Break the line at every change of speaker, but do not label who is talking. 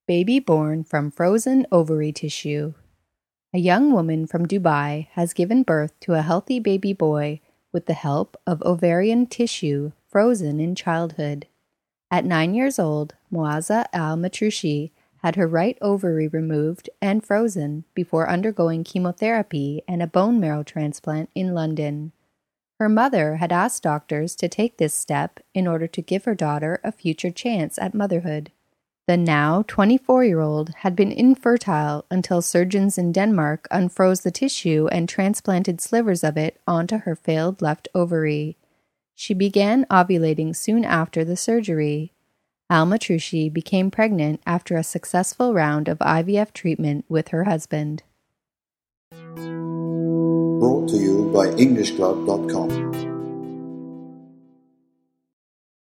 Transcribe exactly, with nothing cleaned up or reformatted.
Baby born from frozen ovary tissue. A young woman from Dubai has given birth to a healthy baby boy with the help of ovarian tissue frozen in childhood. At nine years old, Moazza Al-Matrushi had her right ovary removed and frozen before undergoing chemotherapy and a bone marrow transplant in London. Her mother had asked doctors to take this step in order to give her daughter a future chance at motherhood. The now twenty-four-year-old had been infertile until surgeons in Denmark unfroze the tissue and transplanted slivers of it onto her failed left ovary. She began ovulating soon after the surgery. Al-Matrushi became pregnant after a successful round of I V F treatment with her husband.
Brought to you by English Club dot com.